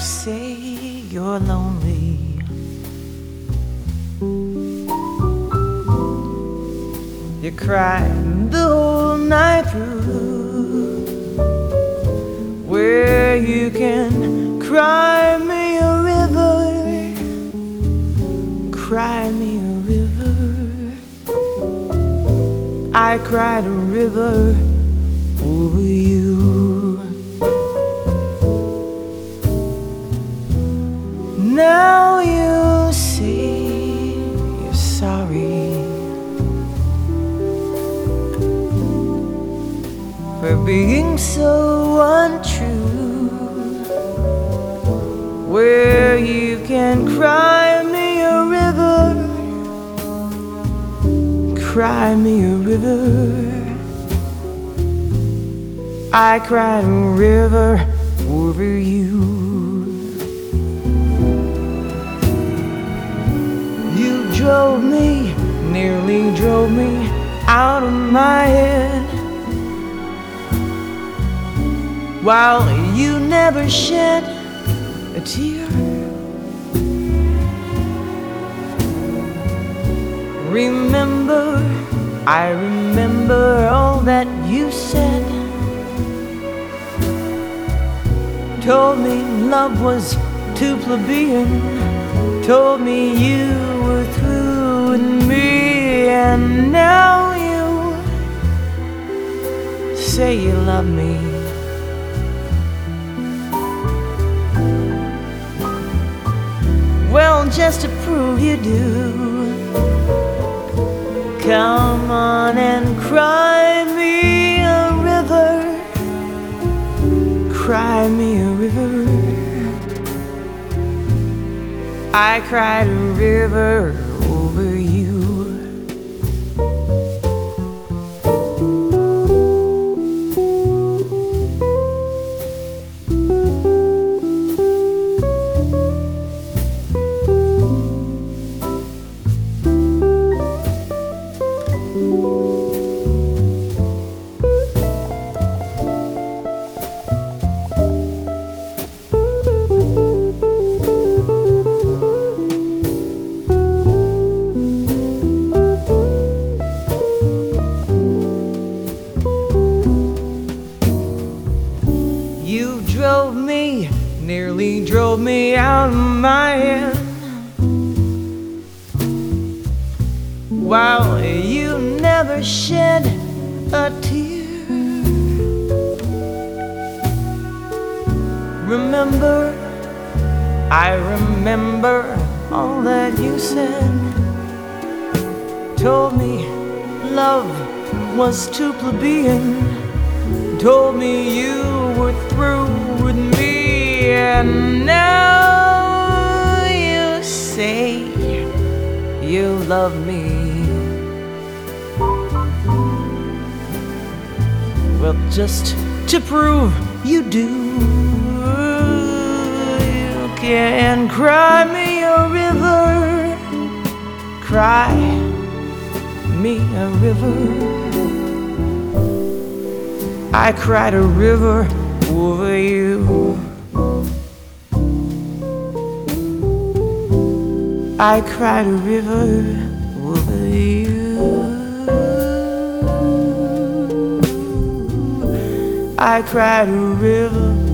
say you're lonely, you cried the whole night through, where you can cry me a river, cry me a river. I cried a river over you. Now you say you're sorry for being so untrue, where you can cry me a river, cry me a river. I cried a river over you. You drove me, nearly drove me out of my head, while you never shed a tear. Remember, I remember all that you said. Told me love was too plebeian, told me you were through with me, and now you say you love me. Well, just to prove you do, come on and cry me a river, cry me a river. I cried a river over you. You drove me, nearly drove me out of my head, while you never shed a tear. Remember, I remember all that you said. Told me love was too plebeian, told me you were through with me, and now you say you love me. Well, just to prove you do, you can cry me a river, cry me a river. I cried a river over you. I cried a river over you. I cried a river